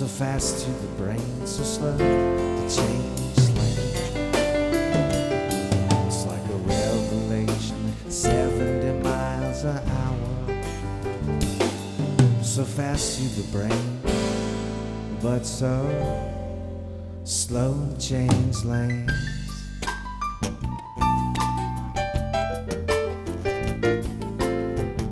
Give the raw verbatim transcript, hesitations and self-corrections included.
So fast to the brain, so slow to change lane. It's like a revelation, seventy miles an hour. So fast to the brain, but so slow to change lane.